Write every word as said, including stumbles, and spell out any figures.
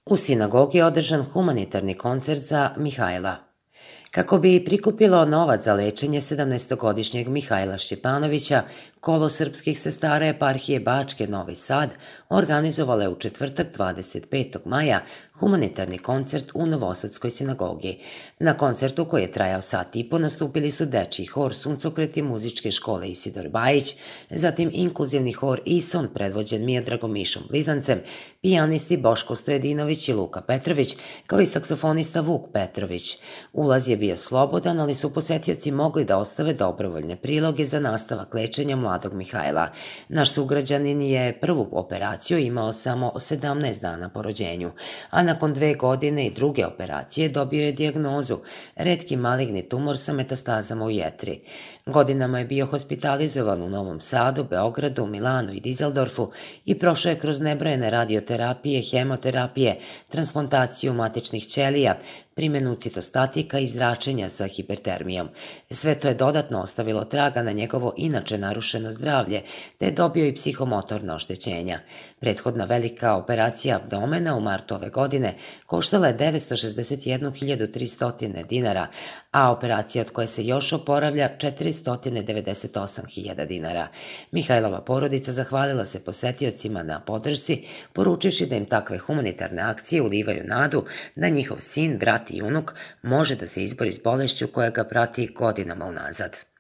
U sinagogi je održan humanitarni koncert za Mihajla. Kako bi prikupilo novac za lečenje sedamnaestogodišnjeg Mihajla Šćepanovića, kolo srpskih sestara eparhije Bačke Novi Sad organizovala je u četvrtak dvadeset petog maja humanitarni koncert u Novosadskoj sinagogi. Na koncertu, koji je trajao sat i po, nastupili su dečiji hor Suncokret i muzičke škole Isidor Bajić, zatim inkluzivni hor Ison predvođen Miodragom Mišom Blizancem, pijanisti Boško Stojedinović i Luka Petrović, kao i saksofonista Vuk Petrović. Ulaz je bio slobodan, ali su posetioci mogli da ostave dobrovoljne priloge za nastavak lečenja mladog Mihajla. Naš sugrađanin je prvu operaciju imao samo sedamnaest dana po rođenju, a nakon dve godine i druge operacije dobio je dijagnozu retki maligni tumor sa metastazama u jetri. Godinama je bio hospitalizovan u Novom Sadu, Beogradu, Milanu i Dizeldorfu i prošao je kroz nebrojene radioterapije, hemoterapije, transplantaciju matičnih ćelija, primjenu citostatika i zračenja sa hipertermijom. Sve to je dodatno ostavilo traga na njegovo inače narušeno zdravlje, te je dobio i psihomotorna oštećenja. Prethodna velika operacija abdomena u martu ove godine koštala je devetsto šezdeset jednu hiljadu tristo dinara, a operacija od koje se još oporavlja četiristo devedeset osam hiljada dinara. Mihajlova porodica zahvalila se posetiocima na podršci, poručivši da im takve humanitarne akcije ulivaju nadu da njihov sin, brat i unuk može da se izbori s bolešću koja ga prati godinama unazad.